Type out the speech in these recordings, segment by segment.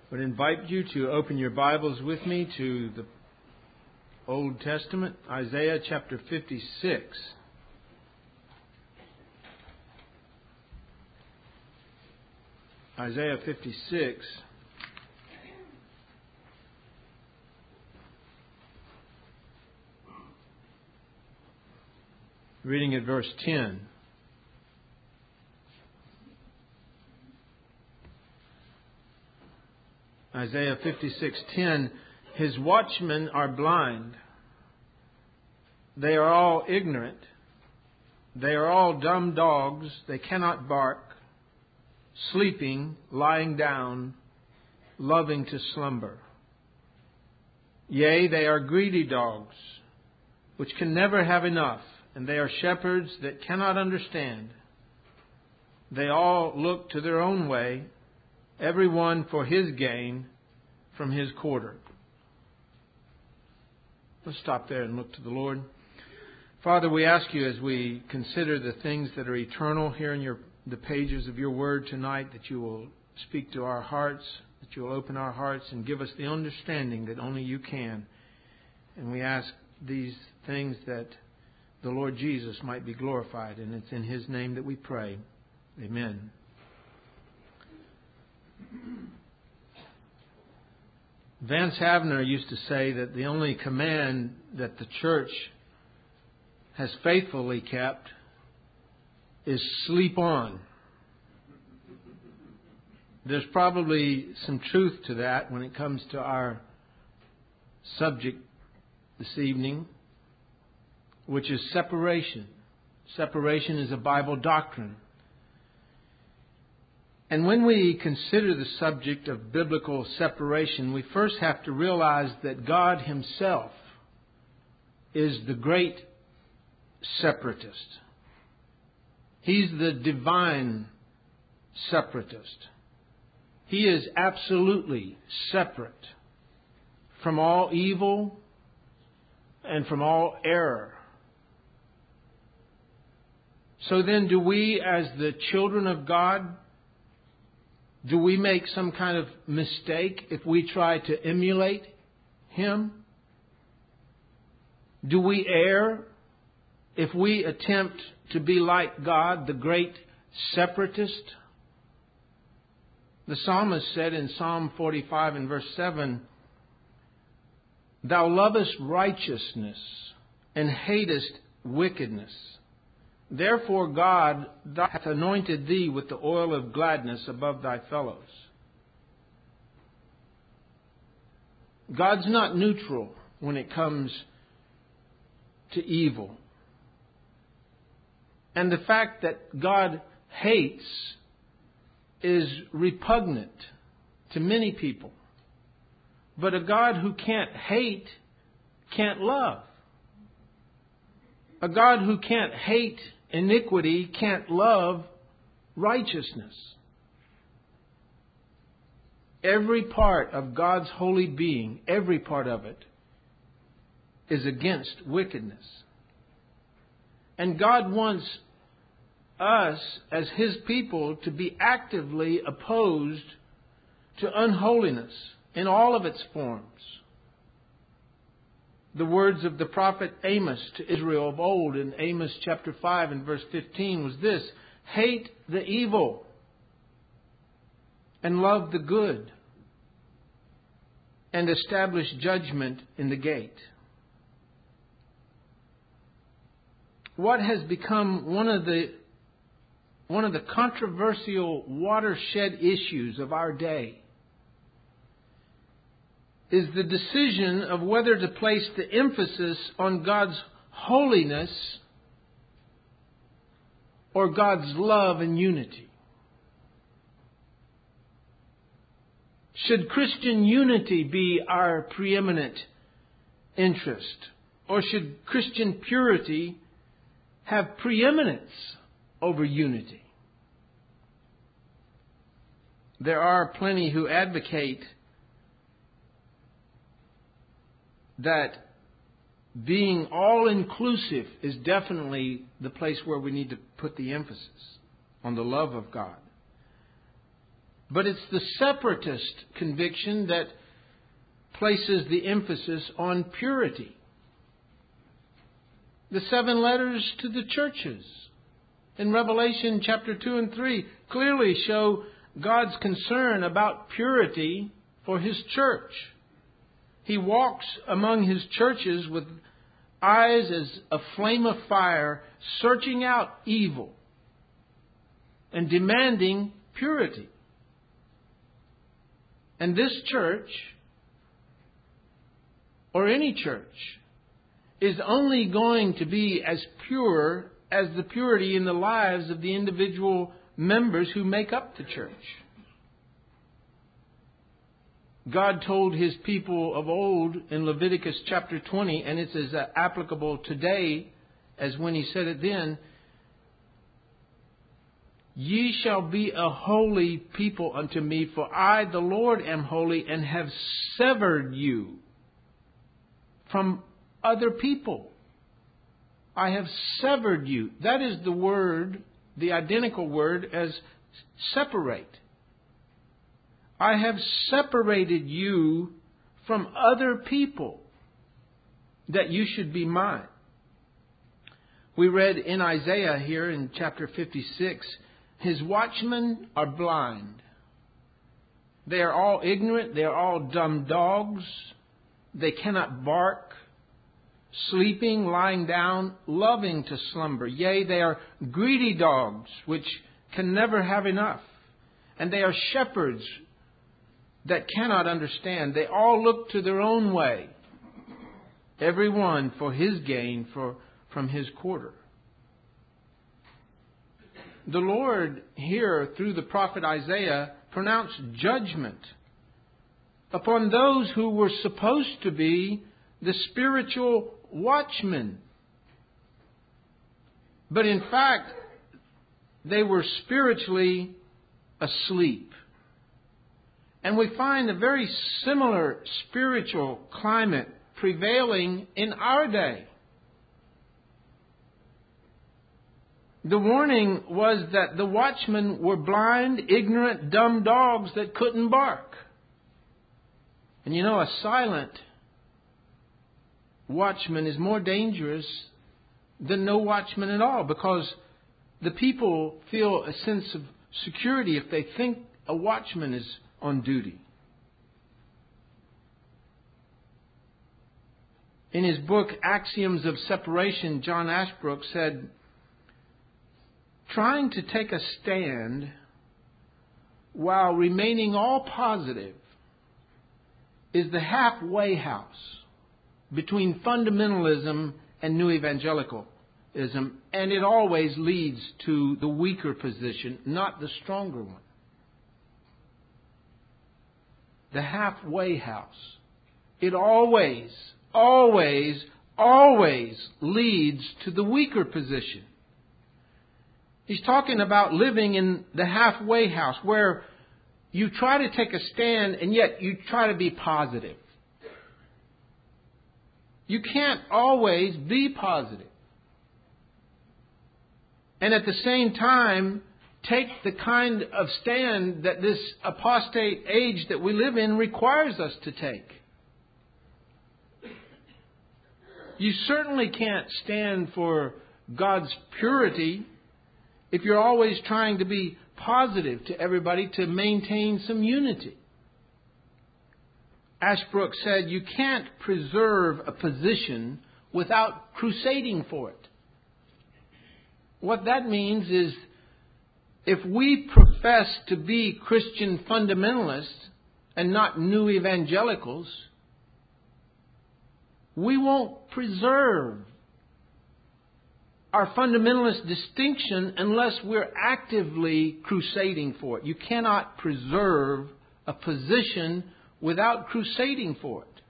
would invite you to open your Bibles with me to the Old Testament, Isaiah chapter 56. Isaiah 56. Reading at verse 10. Isaiah 56:10, His watchmen are blind. They are all ignorant. They are all dumb dogs. They cannot bark. Sleeping, lying down, loving to slumber. Yea, they are greedy dogs, which can never have enough, and they are shepherds that cannot understand. They all look to their own way, every one for his gain from his quarter. Let's stop there and look to the Lord. Father, we ask you as we consider the things that are eternal here in the pages of your word tonight, that you will speak to our hearts, that you will open our hearts and give us the understanding that only you can. And we ask these things that the Lord Jesus might be glorified, and it's in his name that we pray. Amen. Vance Havner used to say that the only command that the church has faithfully kept is sleep on. There's probably some truth to that when it comes to our subject this evening, which is separation. Separation is a Bible doctrine. And when we consider the subject of biblical separation, we first have to realize that God himself is the great separatist. He's the divine separatist. He is absolutely separate from all evil and from all error. So then, do we, as the children of God, do we make some kind of mistake if we try to emulate him? Do we err if we attempt to be like God, the great separatist? The psalmist said in Psalm 45 and verse 7, Thou lovest righteousness and hatest wickedness. Therefore God hath anointed thee with the oil of gladness above thy fellows. God's not neutral when it comes to evil. And the fact that God hates is repugnant to many people. But a God who can't hate can't love. A God who can't hate iniquity can't love righteousness. Every part of God's holy being, every part of it, is against wickedness. And God wants us as his people to be actively opposed to unholiness in all of its forms. The words of the prophet Amos to Israel of old in Amos chapter 5 and verse 15 was this: Hate the evil and love the good, and establish judgment in the gate. What has become one of the controversial watershed issues of our day is the decision of whether to place the emphasis on God's holiness or God's love and unity. Should Christian unity be our preeminent interest, or should Christian purity have preeminence over unity? There are plenty who advocate that being all-inclusive is definitely the place where we need to put the emphasis on the love of God. But it's the separatist conviction that places the emphasis on purity. The 7 letters to the churches in Revelation chapter 2 and 3 clearly show God's concern about purity for His church. He walks among His churches with eyes as a flame of fire, searching out evil and demanding purity. And this church, or any church, is only going to be as pure as the purity in the lives of the individual members who make up the church. God told His people of old in Leviticus chapter 20, and it's as applicable today as when He said it then, "Ye shall be a holy people unto me, for I, the Lord, am holy, and have severed you from other people." I have severed you. That is the word, the identical word as separate. I have separated you from other people that you should be mine. We read in Isaiah here in chapter 56, His watchmen are blind. They are all ignorant. They are all dumb dogs. They cannot bark. Sleeping, lying down, loving to slumber. Yea, they are greedy dogs, which can never have enough. And they are shepherds that cannot understand. They all look to their own way, every one for his gain from his quarter. The Lord here, through the prophet Isaiah, pronounced judgment upon those who were supposed to be the spiritual watchmen. But in fact, they were spiritually asleep. And we find a very similar spiritual climate prevailing in our day. The warning was that the watchmen were blind, ignorant, dumb dogs that couldn't bark. And you know, a silent watchman is more dangerous than no watchman at all, because the people feel a sense of security if they think a watchman is on duty. In his book, Axioms of Separation, John Ashbrook said, "Trying to take a stand while remaining all positive is the halfway house between fundamentalism and new evangelicalism, and it always leads to the weaker position, not the stronger one." The halfway house. It always leads to the weaker position. He's talking about living in the halfway house, where you try to take a stand and yet you try to be positive. You can't always be positive. And at the same time, take the kind of stand that this apostate age that we live in requires us to take. You certainly can't stand for God's purity if you're always trying to be positive to everybody to maintain some unity. Ashbrook said, "You can't preserve a position without crusading for it." What that means is, if we profess to be Christian fundamentalists and not new evangelicals, we won't preserve our fundamentalist distinction unless we're actively crusading for it. You cannot preserve a position without crusading for it.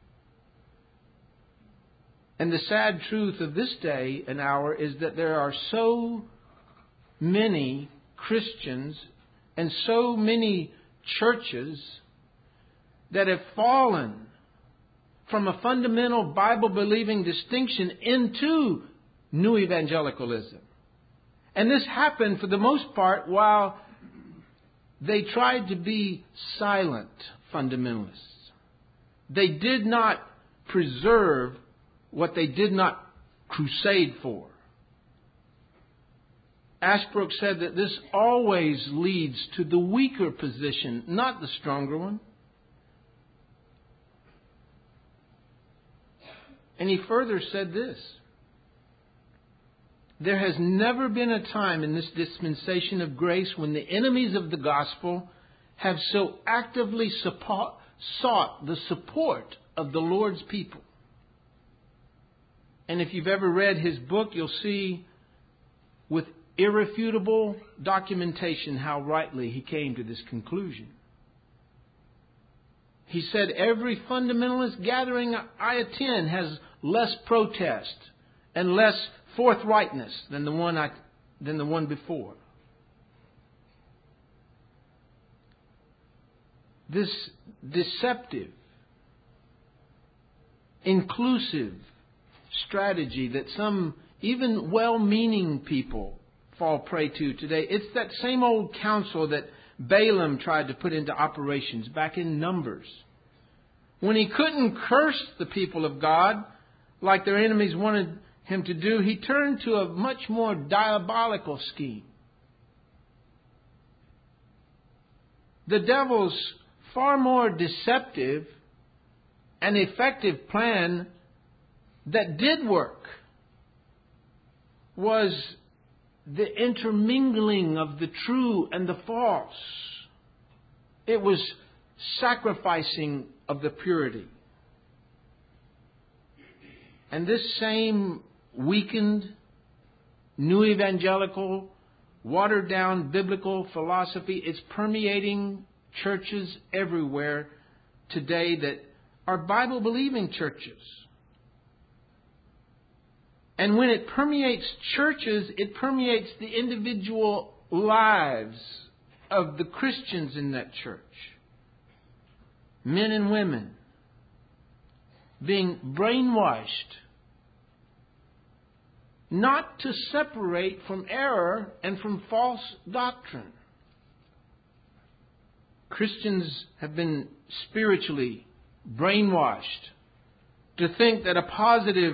And the sad truth of this day and hour is that there are so many Christians and so many churches that have fallen from a fundamental Bible-believing distinction into new evangelicalism. And this happened for the most part while they tried to be silent fundamentalists. They did not preserve what they did not crusade for. Ashbrook said that this always leads to the weaker position, not the stronger one. And he further said this: there has never been a time in this dispensation of grace when the enemies of the gospel have so actively sought the support of the Lord's people. And if you've ever read his book, you'll see with irrefutable documentation how rightly he came to this conclusion. He said, every fundamentalist gathering I attend has less protest and less forthrightness than the one before. This deceptive, inclusive strategy that some even well-meaning people fall prey to today, it's that same old counsel that Balaam tried to put into operations back in Numbers. When he couldn't curse the people of God like their enemies wanted him to do, he turned to a much more diabolical scheme. The devil's far more deceptive and effective plan that did work was the intermingling of the true and the false. It was sacrificing of the purity. And this same weakened, new evangelical, watered down biblical philosophy is permeating churches everywhere today that are Bible-believing churches. And when it permeates churches, it permeates the individual lives of the Christians in that church. Men and women being brainwashed not to separate from error and from false doctrine. Christians have been spiritually brainwashed to think that a positive,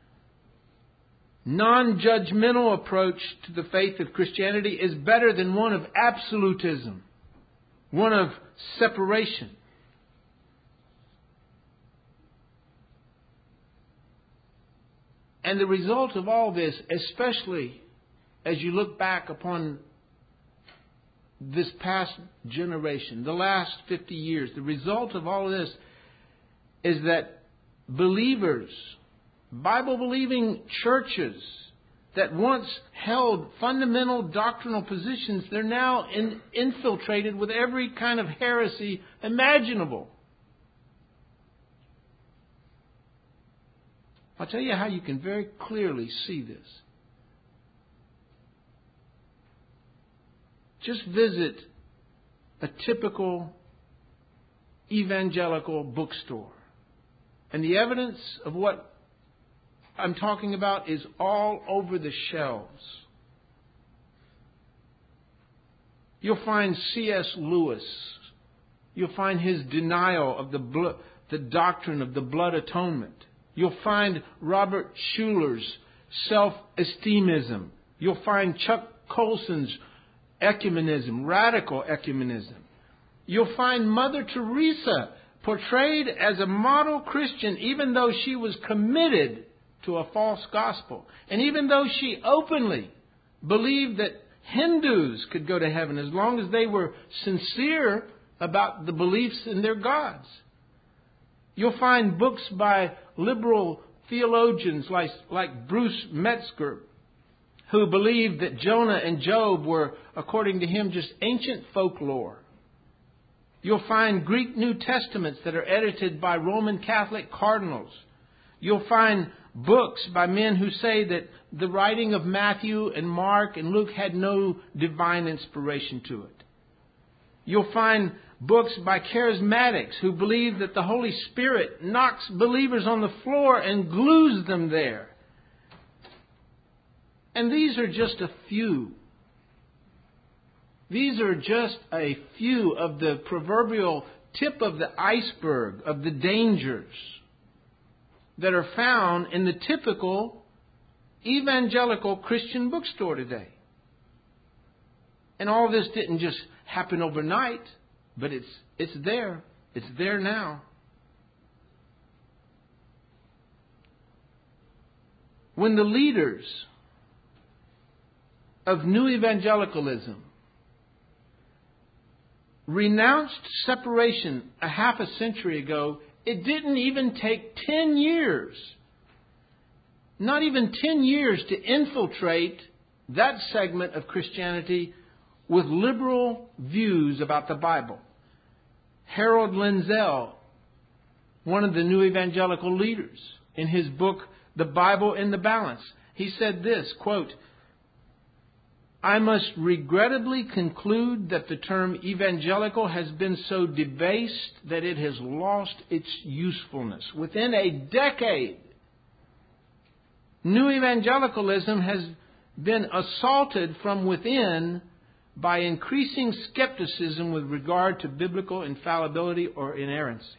non-judgmental approach to the faith of Christianity is better than one of absolutism, one of separation. And the result of all this, especially as you look back upon this past generation, the last 50 years, the result of all of this is that believers, Bible-believing churches that once held fundamental doctrinal positions, they're now infiltrated with every kind of heresy imaginable. I'll tell you how you can very clearly see this. Just visit a typical evangelical bookstore, and the evidence of what I'm talking about is all over the shelves. You'll find C.S. Lewis. You'll find his denial of the doctrine of the blood atonement. You'll find Robert Schuller's self-esteemism. You'll find Chuck Colson's ecumenism, radical ecumenism. You'll find Mother Teresa portrayed as a model Christian, even though she was committed to a false gospel. And even though she openly believed that Hindus could go to heaven as long as they were sincere about the beliefs in their gods. You'll find books by liberal theologians like Bruce Metzger, who believed that Jonah and Job were, according to him, just ancient folklore. You'll find Greek New Testaments that are edited by Roman Catholic cardinals. You'll find books by men who say that the writing of Matthew and Mark and Luke had no divine inspiration to it. You'll find books by charismatics who believe that the Holy Spirit knocks believers on the floor and glues them there. And these are just a few These are just a few of the proverbial tip of the iceberg of the dangers that are found in the typical evangelical Christian bookstore today. And all this didn't just happen overnight, but it's there. It's there now. When the leaders of New Evangelicalism renounced separation a half a century ago, it didn't even take 10 years, not even 10 years, to infiltrate that segment of Christianity with liberal views about the Bible. Harold Lindsell, one of the New Evangelical leaders, in his book, The Bible in the Balance, he said this, quote, "I must regrettably conclude that the term evangelical has been so debased that it has lost its usefulness. Within a decade, New Evangelicalism has been assaulted from within by increasing skepticism with regard to biblical infallibility or inerrancy."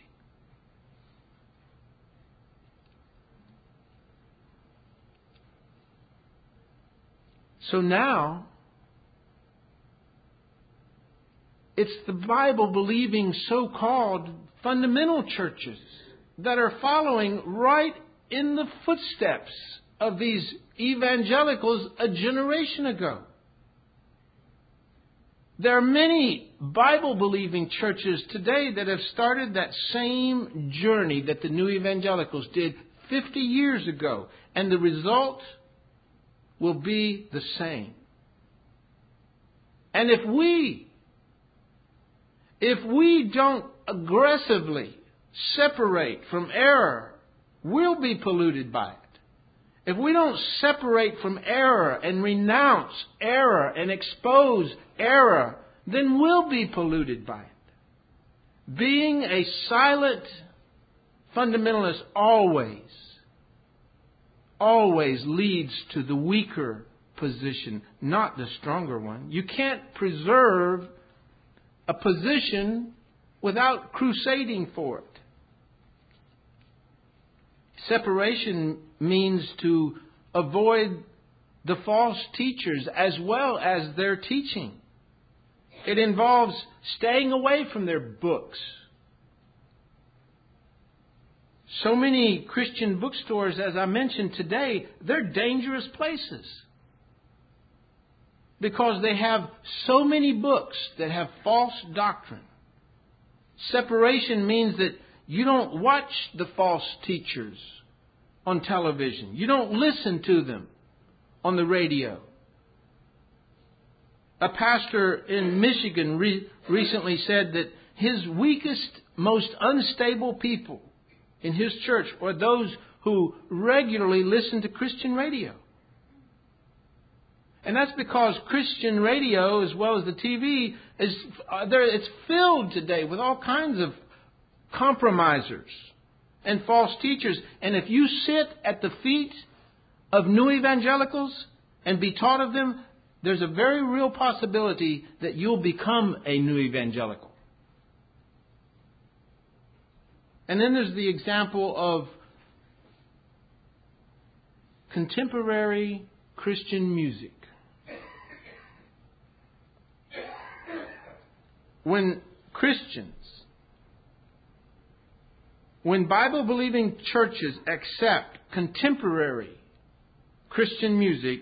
So now, it's the Bible-believing so-called fundamental churches that are following right in the footsteps of these evangelicals a generation ago. There are many Bible-believing churches today that have started that same journey that the New Evangelicals did 50 years ago, and the result will be the same. And if we don't aggressively separate from error, we'll be polluted by it. If we don't separate from error and renounce error and expose error, then we'll be polluted by it. Being a silent fundamentalist always leads to the weaker position, not the stronger one. You can't preserve a position without crusading for it. Separation means to avoid the false teachers as well as their teaching. It involves staying away from their books. So many Christian bookstores, as I mentioned today, they're dangerous places because they have so many books that have false doctrine. Separation means that you don't watch the false teachers on television. You don't listen to them on the radio. A pastor in Michigan recently said that his weakest, most unstable people in his church are those who regularly listen to Christian radio. And that's because Christian radio, as well as the TV, it's filled today with all kinds of compromisers and false teachers. And if you sit at the feet of new evangelicals and be taught of them, there's a very real possibility that you'll become a new evangelical. And then there's the example of contemporary Christian music. When Bible-believing churches accept contemporary Christian music,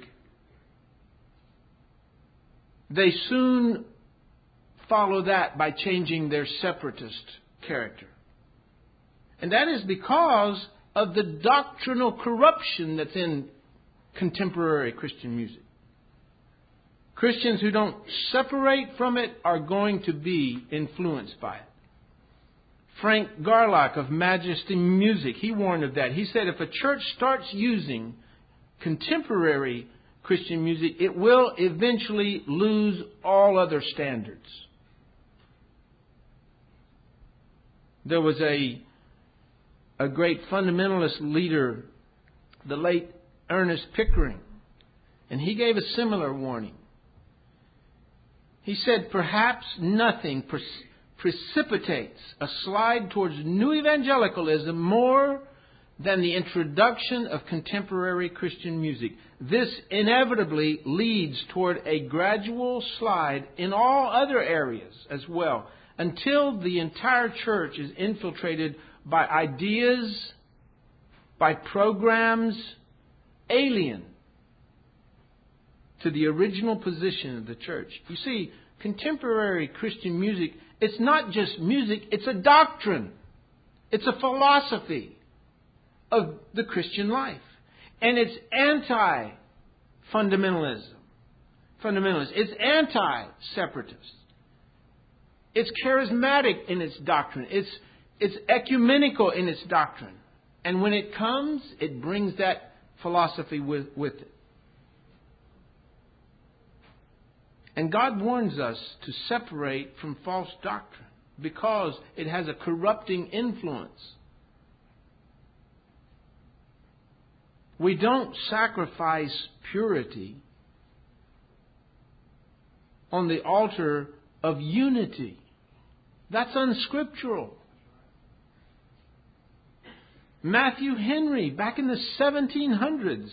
they soon follow that by changing their separatist character. And that is because of the doctrinal corruption that's in contemporary Christian music. Christians who don't separate from it are going to be influenced by it. Frank Garlock of Majesty Music, he warned of that. He said if a church starts using contemporary Christian music, it will eventually lose all other standards. There was a great fundamentalist leader, the late Ernest Pickering, and he gave a similar warning. He said, perhaps nothing precipitates a slide towards new evangelicalism more than the introduction of contemporary Christian music. This inevitably leads toward a gradual slide in all other areas as well, until the entire church is infiltrated by ideas, by programs, alien to the original position of the church. You see, contemporary Christian music, it's not just music, it's a doctrine. It's a philosophy of the Christian life. And it's anti-fundamentalism. It's anti-separatist. It's charismatic in its doctrine. It's ecumenical in its doctrine. And when it comes, it brings that philosophy with it. And God warns us to separate from false doctrine because it has a corrupting influence. We don't sacrifice purity on the altar of unity. That's unscriptural. Matthew Henry, back in the 1700s,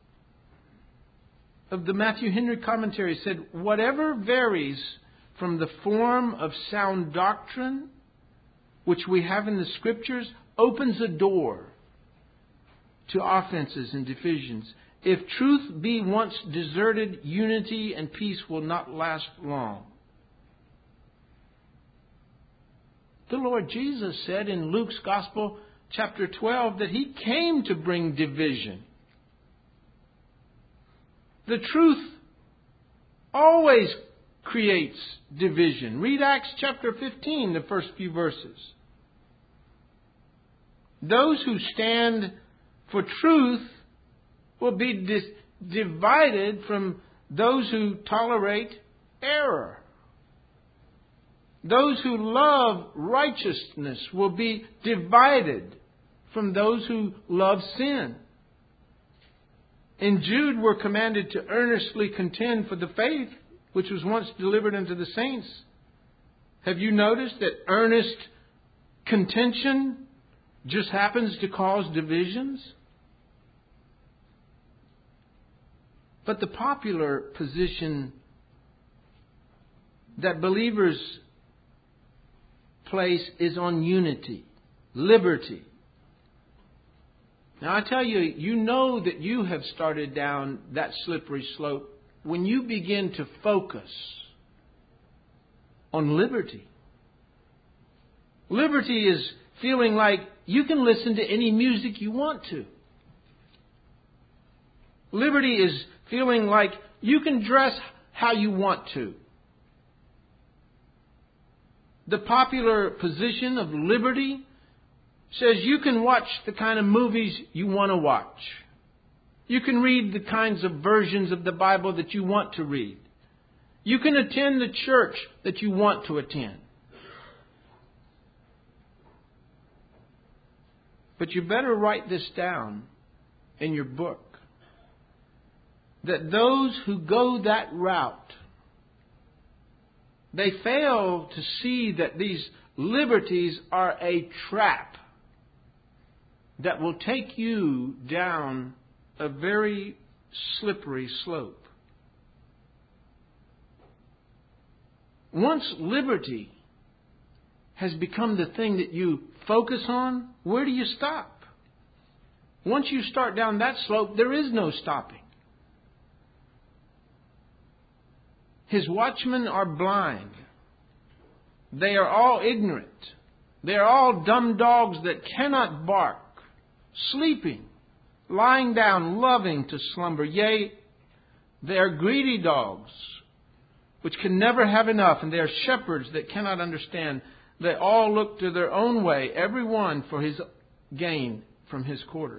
of the Matthew Henry commentary, said, whatever varies from the form of sound doctrine which we have in the Scriptures opens a door to offenses and divisions. If truth be once deserted, unity and peace will not last long. The Lord Jesus said in Luke's Gospel, chapter 12, that He came to bring division. The truth always creates division. Read Acts chapter 15, the first few verses. Those who stand for truth will be divided from those who tolerate error. Those who love righteousness will be divided from those who love sin. In Jude, we're commanded to earnestly contend for the faith which was once delivered unto the saints. Have you noticed that earnest contention just happens to cause divisions? But the popular position that believers place is on unity, liberty. Now I tell you, you know that you have started down that slippery slope when you begin to focus on liberty. Liberty is feeling like you can listen to any music you want to. Liberty is feeling like you can dress how you want to. The popular position of liberty says you can watch the kind of movies you want to watch. You can read the kinds of versions of the Bible that you want to read. You can attend the church that you want to attend. But you better write this down in your book. That those who go that route, they fail to see that these liberties are a trap that will take you down a very slippery slope. Once liberty has become the thing that you focus on, where do you stop? Once you start down that slope, there is no stopping. His watchmen are blind. They are all ignorant. They are all dumb dogs that cannot bark, sleeping, lying down, loving to slumber. Yea, they are greedy dogs, which can never have enough, and they are shepherds that cannot understand. They all look to their own way, every one for his gain from his quarter.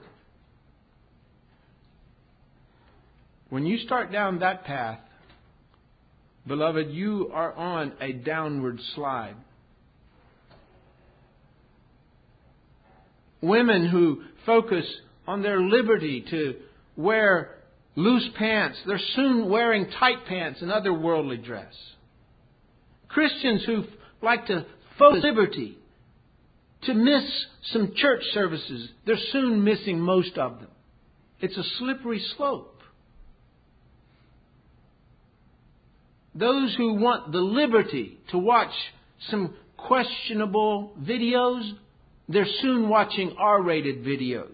When you start down that path, beloved, you are on a downward slide. Women who focus on their liberty to wear loose pants, they're soon wearing tight pants and other worldly dress. Christians who like to focus on liberty, to miss some church services, they're soon missing most of them. It's a slippery slope. Those who want the liberty to watch some questionable videos, they're soon watching R-rated videos.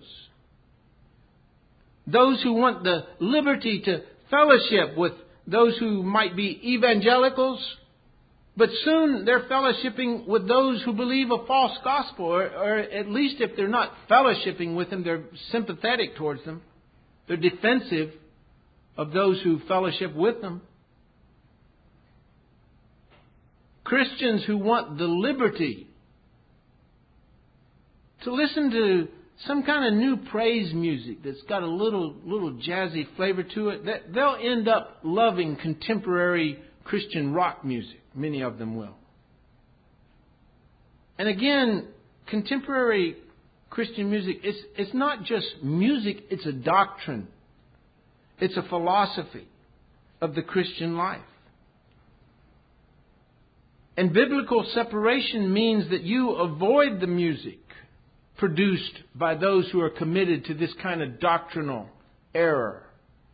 Those who want the liberty to fellowship with those who might be evangelicals, but soon they're fellowshipping with those who believe a false gospel, or at least if they're not fellowshipping with them, they're sympathetic towards them. They're defensive of those who fellowship with them. Christians who want the liberty to listen to some kind of new praise music that's got a little jazzy flavor to it, they'll end up loving contemporary Christian rock music. Many of them will. And again, contemporary Christian music, it's not just music, it's a doctrine. It's a philosophy of the Christian life. And biblical separation means that you avoid the music produced by those who are committed to this kind of doctrinal error.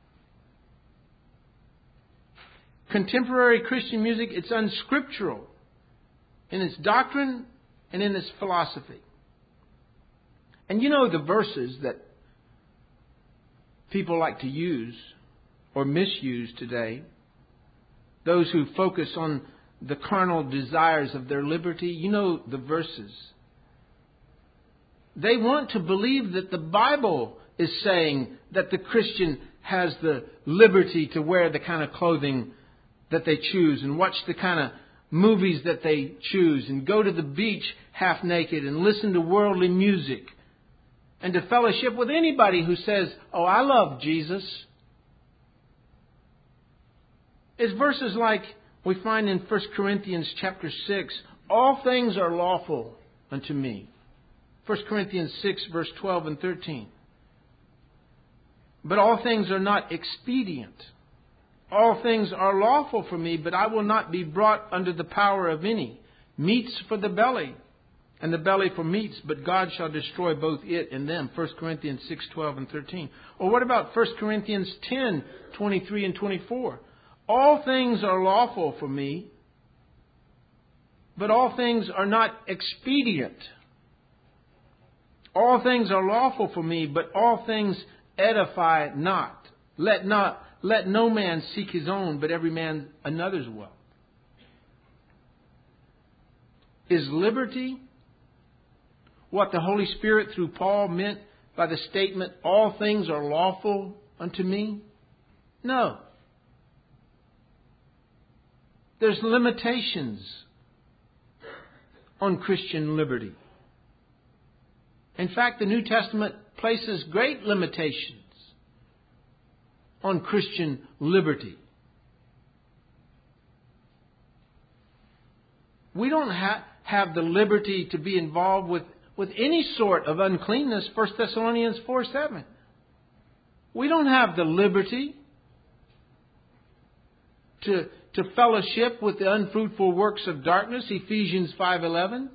Contemporary Christian music, it's unscriptural in its doctrine and in its philosophy. And you know the verses that people like to use or misuse today, those who focus on the carnal desires of their liberty, you know the verses. They want to believe that the Bible is saying that the Christian has the liberty to wear the kind of clothing that they choose and watch the kind of movies that they choose and go to the beach half naked and listen to worldly music and to fellowship with anybody who says, "Oh, I love Jesus." It's verses like we find in 1 Corinthians chapter 6, all things are lawful unto me. 1 Corinthians 6, verse 12 and 13. But all things are not expedient. All things are lawful for me, but I will not be brought under the power of any. Meats for the belly, and the belly for meats, but God shall destroy both it and them. 1 Corinthians 6, 12 and 13. Or what about 1 Corinthians 10, 23 and 24? All things are lawful for me, but all things are not expedient. All things are lawful for me, but all things edify not. Let no man seek his own, but every man another's will. Is liberty what the Holy Spirit through Paul meant by the statement, all things are lawful unto me? No. There's limitations on Christian liberty. In fact, the New Testament places great limitations on Christian liberty. We don't have the liberty to be involved with any sort of uncleanness, 1 Thessalonians 4:7. We don't have the liberty to fellowship with the unfruitful works of darkness, Ephesians 5:11.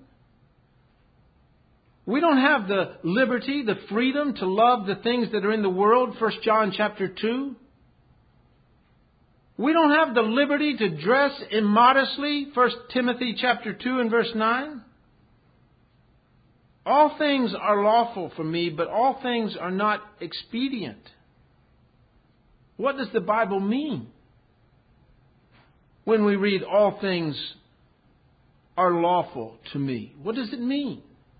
We don't have the liberty, the freedom to love the things that are in the world, 1 John chapter 2. We don't have the liberty to dress immodestly, 1 Timothy chapter 2 and verse 9. All things are lawful for me, but all things are not expedient. What does the Bible mean when we read all things are lawful to me? What does it mean?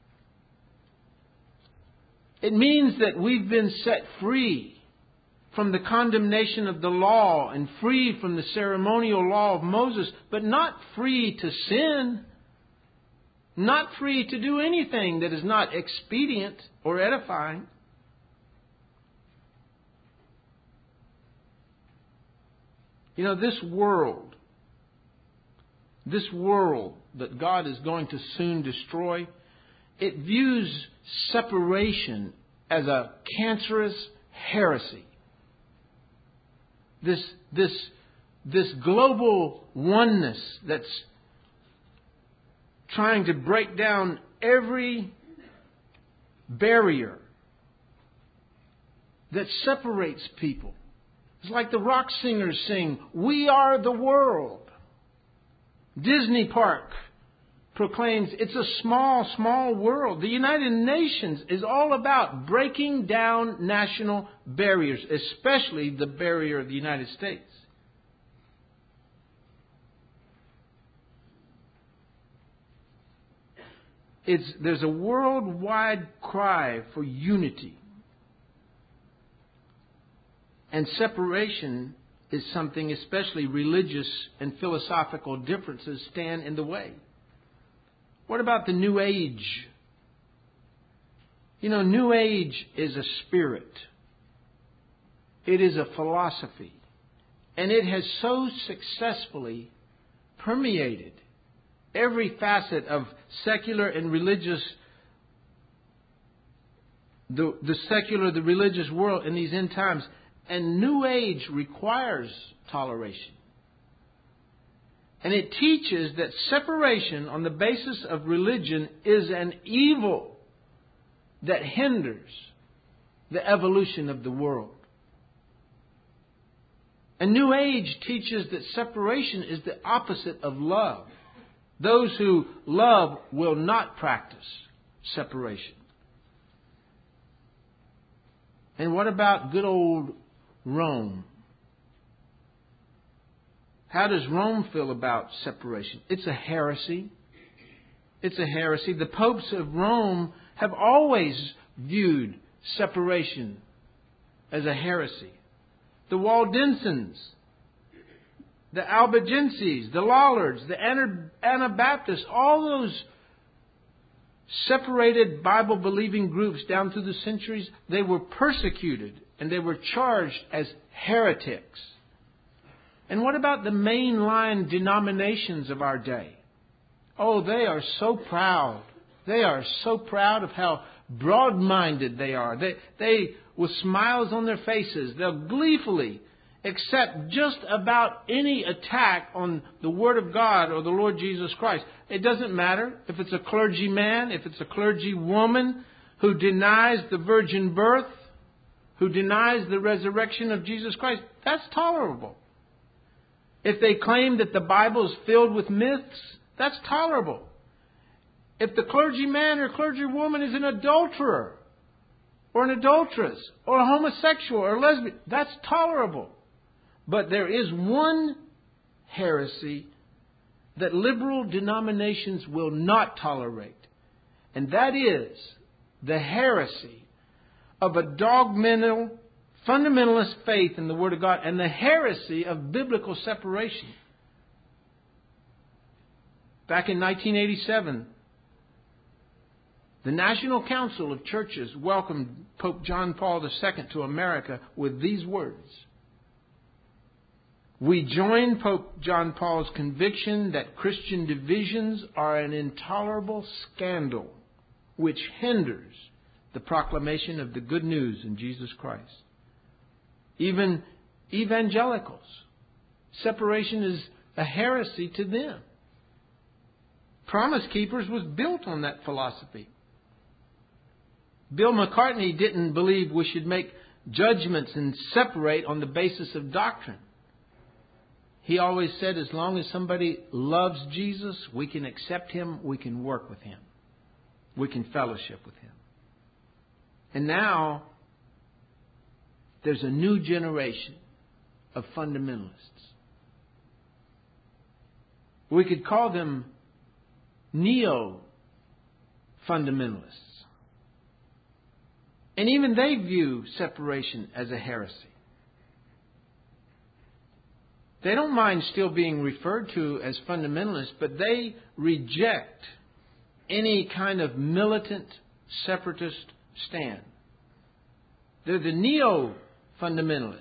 It means that we've been set free from the condemnation of the law and free from the ceremonial law of Moses, but not free to sin, not free to do anything that is not expedient or edifying. You know, this world that God is going to soon destroy, it views separation as a cancerous heresy. This global oneness that's trying to break down every barrier that separates people. It's like the rock singers sing, "We are the world." Disney Park proclaims it's a small, small world. The United Nations is all about breaking down national barriers, especially the barrier of the United States. There's a worldwide cry for unity. And separation is something, especially religious and philosophical differences stand in the way. What about the New Age? You know, New Age is a spirit. It is a philosophy. And it has so successfully permeated every facet of secular and religious, the religious world in these end times. And New Age requires toleration. And it teaches that separation on the basis of religion is an evil that hinders the evolution of the world. And New Age teaches that separation is the opposite of love. Those who love will not practice separation. And what about good old Rome? How does Rome feel about separation? It's a heresy. It's a heresy. The popes of Rome have always viewed separation as a heresy. The Waldensians, the Albigenses, the Lollards, the Anabaptists, all those separated Bible-believing groups down through the centuries, they were persecuted and they were charged as heretics. And what about the mainline denominations of our day? Oh, they are so proud. They are so proud of how broad-minded they are. They, with smiles on their faces, they'll gleefully accept just about any attack on the Word of God or the Lord Jesus Christ. It doesn't matter if it's a clergyman, if it's a clergywoman who denies the virgin birth, who denies the resurrection of Jesus Christ. That's tolerable. If they claim that the Bible is filled with myths, that's tolerable. If the clergyman or clergywoman is an adulterer or an adulteress or a homosexual or a lesbian, that's tolerable. But there is one heresy that liberal denominations will not tolerate. And that is the heresy of a dogmatic, fundamentalist faith in the Word of God and the heresy of biblical separation. Back in 1987, the National Council of Churches welcomed Pope John Paul II to America with these words. We join Pope John Paul's conviction that Christian divisions are an intolerable scandal which hinders the proclamation of the good news in Jesus Christ. Even evangelicals, separation is a heresy to them. Promise Keepers was built on that philosophy. Bill McCartney didn't believe we should make judgments and separate on the basis of doctrine. He always said, as long as somebody loves Jesus, we can accept Him, we can work with Him, we can fellowship with Him. And now, there's a new generation of fundamentalists. We could call them neo-fundamentalists. And even they view separation as a heresy. They don't mind still being referred to as fundamentalists, but they reject any kind of militant separatist stand. They're the neo-fundamentalists.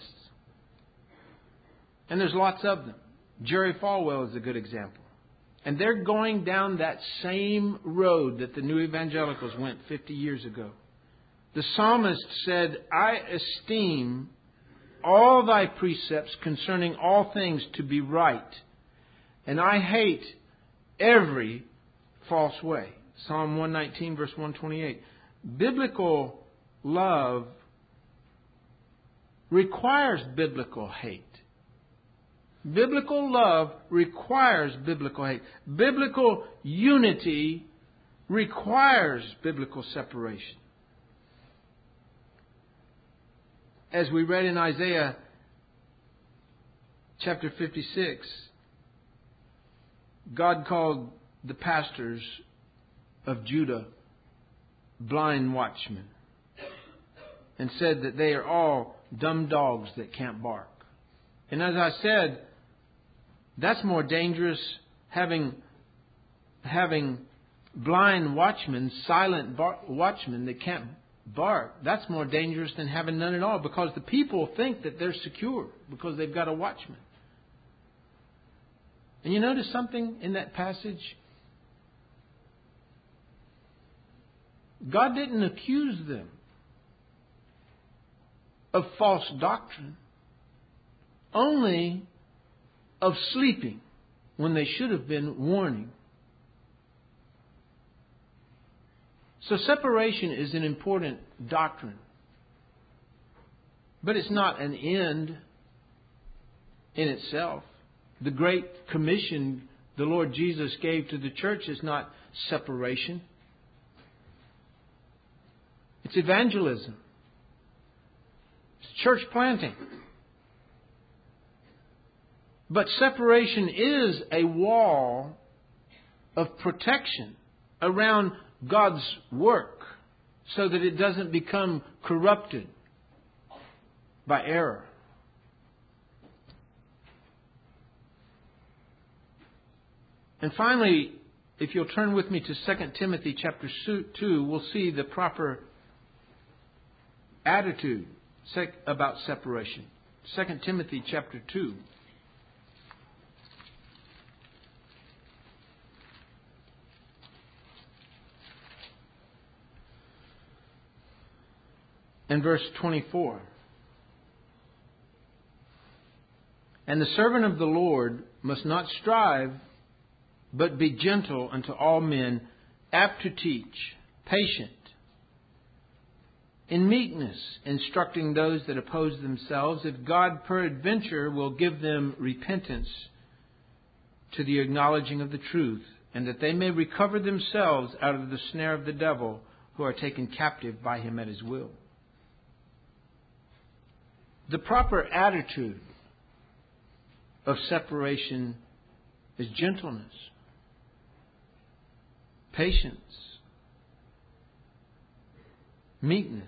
And there's lots of them. Jerry Falwell is a good example. And they're going down that same road that the New Evangelicals went 50 years ago. The psalmist said, I esteem all thy precepts concerning all things to be right, and I hate every false way. Psalm 119, verse 128. Biblical love requires biblical hate. Biblical love requires biblical hate. Biblical unity requires biblical separation. As we read in Isaiah chapter 56, God called the pastors of Judah blind watchmen and said that they are all dumb dogs that can't bark. And as I said, that's more dangerous, having blind watchmen, silent watchmen that can't bark. That's more dangerous than having none at all, because the people think that they're secure because they've got a watchman. And you notice something in that passage? God didn't accuse them of false doctrine, only of sleeping when they should have been warning. So separation is an important doctrine. But it's not an end in itself. The Great Commission the Lord Jesus gave to the church is not separation. It's evangelism. It's church planting. But separation is a wall of protection around God's work so that it doesn't become corrupted by error. And finally, if you'll turn with me to 2 Timothy chapter 2, we'll see the proper attitude about separation. 2 Timothy chapter 2. And verse 24. And the servant of the Lord must not strive, but be gentle unto all men, apt to teach, patient, in meekness, instructing those that oppose themselves, if God peradventure will give them repentance to the acknowledging of the truth, and that they may recover themselves out of the snare of the devil, who are taken captive by him at his will. The proper attitude of separation is gentleness, patience, meekness.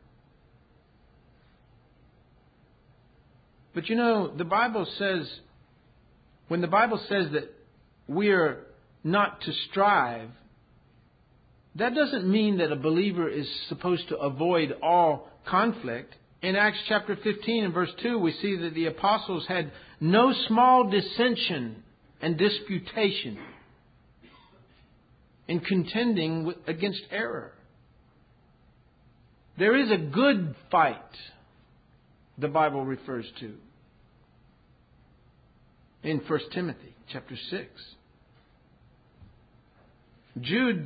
But you know, the Bible says, when the Bible says that we are not to strive, that doesn't mean that a believer is supposed to avoid all conflict. In Acts chapter 15 and verse 2, we see that the apostles had no small dissension and disputation in contending against error. There is a good fight, the Bible refers to in 1 Timothy chapter 6. Jude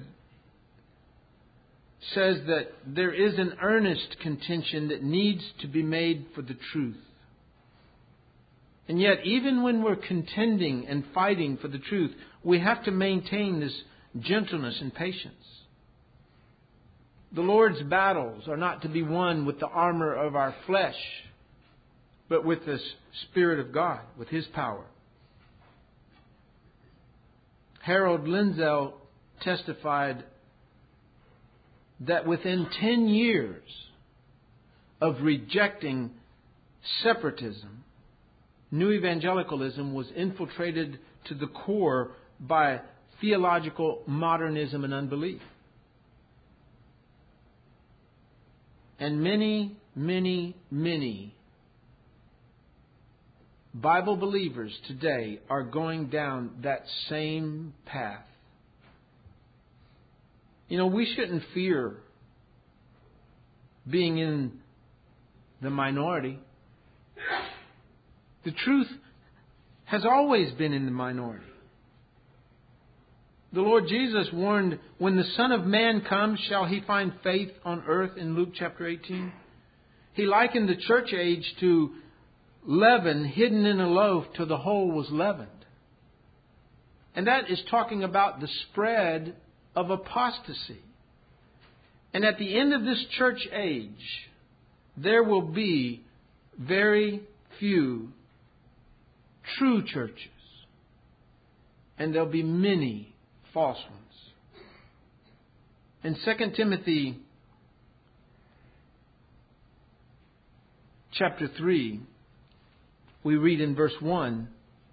says that there is an earnest contention that needs to be made for the truth. And yet, even when we're contending and fighting for the truth, we have to maintain this gentleness and patience. The Lord's battles are not to be won with the armor of our flesh, but with the Spirit of God, with His power. Harold Lindsell testified that within 10 years of rejecting separatism, New Evangelicalism was infiltrated to the core by theological modernism and unbelief. And many, many, many Bible believers today are going down that same path. You know, we shouldn't fear being in the minority. The truth has always been in the minority. The Lord Jesus warned, when the Son of Man comes, shall He find faith on earth, in Luke chapter 18? He likened the church age to leaven hidden in a loaf till the whole was leavened. And that is talking about the spread of apostasy. And at the end of this church age, there will be very few true churches. And there'll be many false ones. In 2 Timothy chapter 3, we read in verse 1,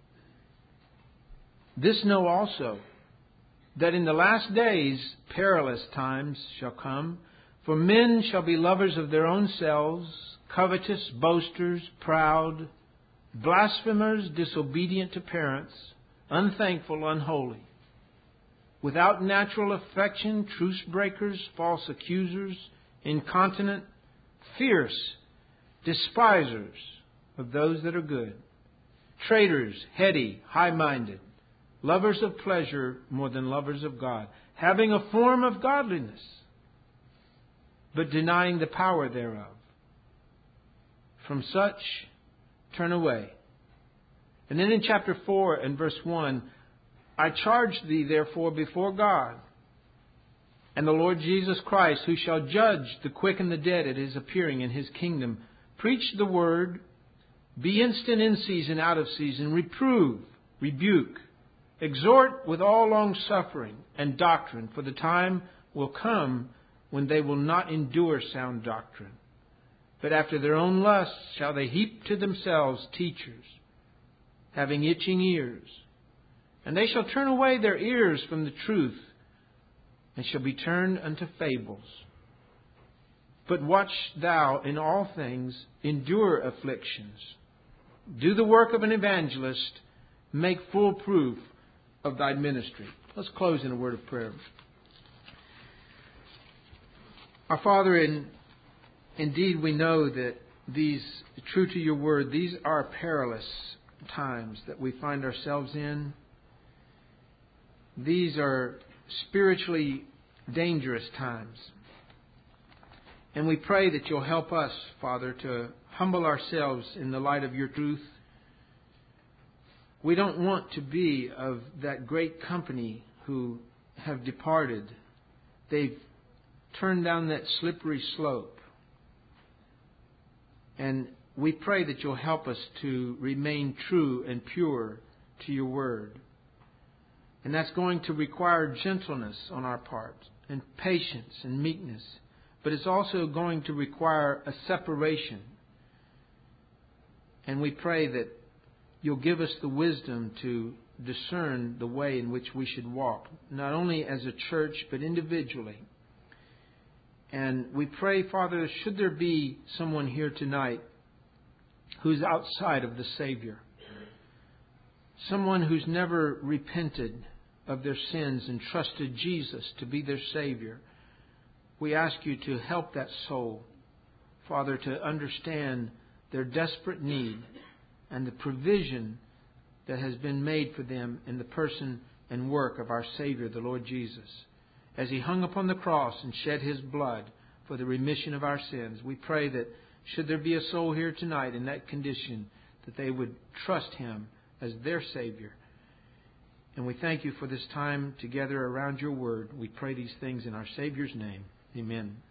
"This know also, that in the last days perilous times shall come, for men shall be lovers of their own selves, covetous, boasters, proud, blasphemers, disobedient to parents, unthankful, unholy, without natural affection, truce breakers, false accusers, incontinent, fierce, despisers of those that are good, traitors, heady, high-minded, lovers of pleasure more than lovers of God, having a form of godliness, but denying the power thereof. From such turn away." And then in chapter 4 and verse 1, "I charge thee therefore before God and the Lord Jesus Christ, who shall judge the quick and the dead at His appearing in His kingdom, preach the word, be instant in season, out of season, reprove, rebuke, exhort with all long suffering and doctrine, for the time will come when they will not endure sound doctrine. But after their own lusts shall they heap to themselves teachers, having itching ears. And they shall turn away their ears from the truth, and shall be turned unto fables. But watch thou in all things, endure afflictions, do the work of an evangelist, make full proof of thy ministry." Let's close in a word of prayer. Our Father, indeed we know that these, true to your word, these are perilous times that we find ourselves in. These are spiritually dangerous times. And we pray that you'll help us, Father, to humble ourselves in the light of your truth. We don't want to be of that great company who have departed. They've turned down that slippery slope. And we pray that you'll help us to remain true and pure to your word. And that's going to require gentleness on our part, and patience and meekness. But it's also going to require a separation. And we pray that you'll give us the wisdom to discern the way in which we should walk, not only as a church, but individually. And we pray, Father, should there be someone here tonight who's outside of the Savior, someone who's never repented of their sins and trusted Jesus to be their Savior, we ask you to help that soul, Father, to understand their desperate need and the provision that has been made for them in the person and work of our Savior, the Lord Jesus. As He hung upon the cross and shed His blood for the remission of our sins, we pray that should there be a soul here tonight in that condition, that they would trust Him as their Savior. And we thank you for this time together around your word. We pray these things in our Savior's name. Amen.